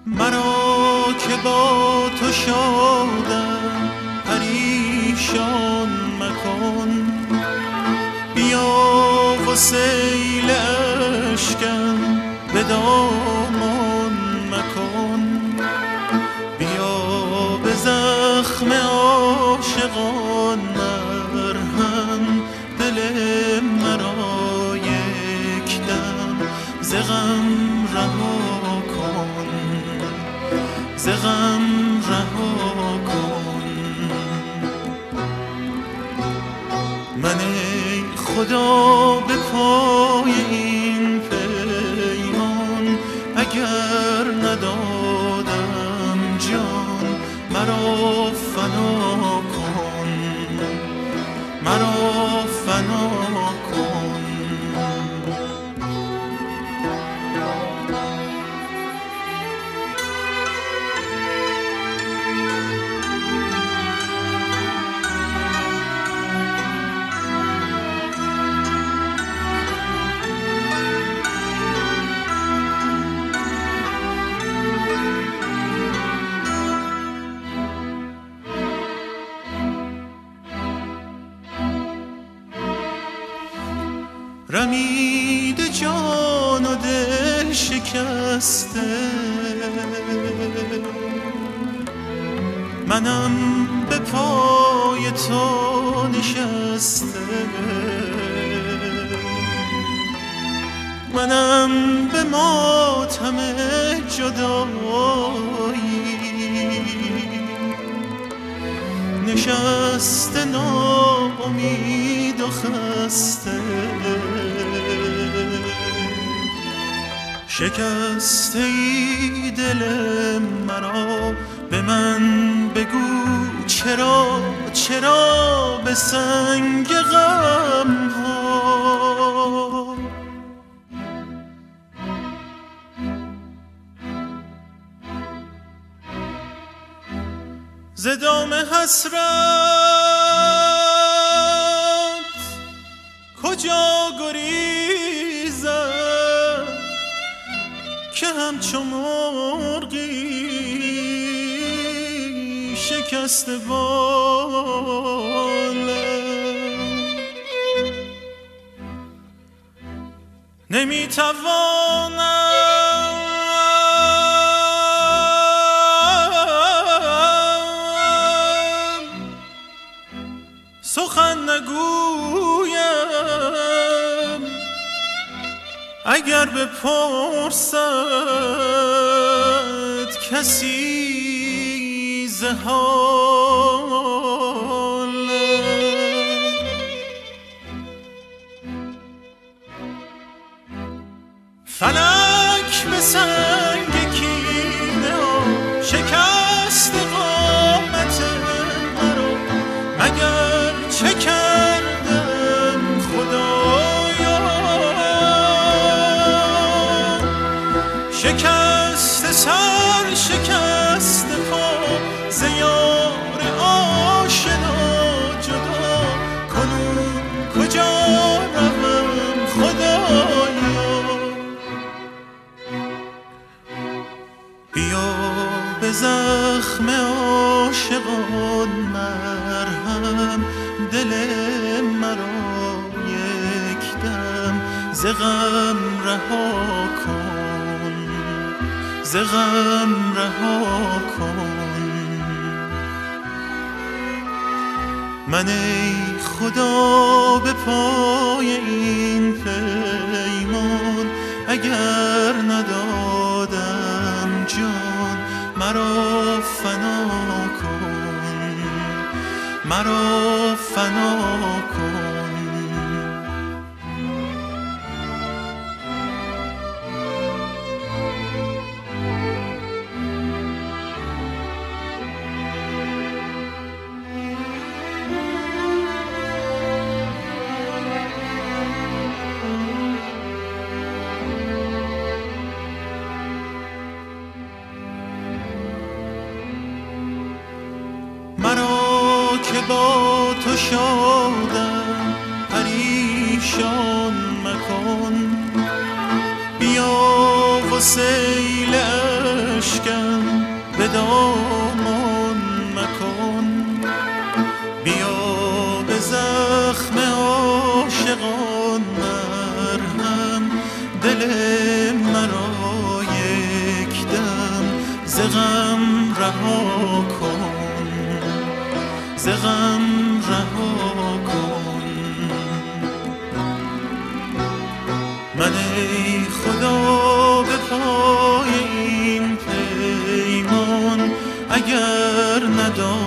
مرا که با تو شادم پریشان مکن، بیا و سیل اشکم به دامان مکن، بیا به زخم عاشقان مرهم دل مرا یک دم ز غم رها کن، ز غم رها کن. من ای خدا به پای این پیمان اگر ندادم جان مرا فنا کن، مرا فنا کن. رمیده جان و دل شکسته، منم به پای تو نشسته، منم به ماتم جدایی نشسته ناامید و خسته، شکسته ای دل مرا به من بگو چرا، چرا به سنگ غم ها ز دام حسرت کجا گریزم که همچو مرغی شکسته بالم، نمیتوانم سخن نگویم اگر بپرسد کسی ز حالم. فلک به سنگ کینه و شکست قامت مرا، مگر چه کردم خدایا، شکست سر شکست پا ز یار آشنا جدا، کنون کجا روم خدایا. بیا به زخم عاشقان مرهم دل مرا یک دم ز غم رها کن، ز غم رها کن. من ای خدا به پای این پیمان اگر ندادم جان مرا فنا کن، مرا فنا کن. مرا که با تو شادم پریشان مکن، بیا و سیل اشکم دامان مکن. بیا به زخم عاشقان مرهم، دل مرا یک دم ز غم رها کن، ز غم رها کن. من ای خدا به پای این پیمان اگر ندانم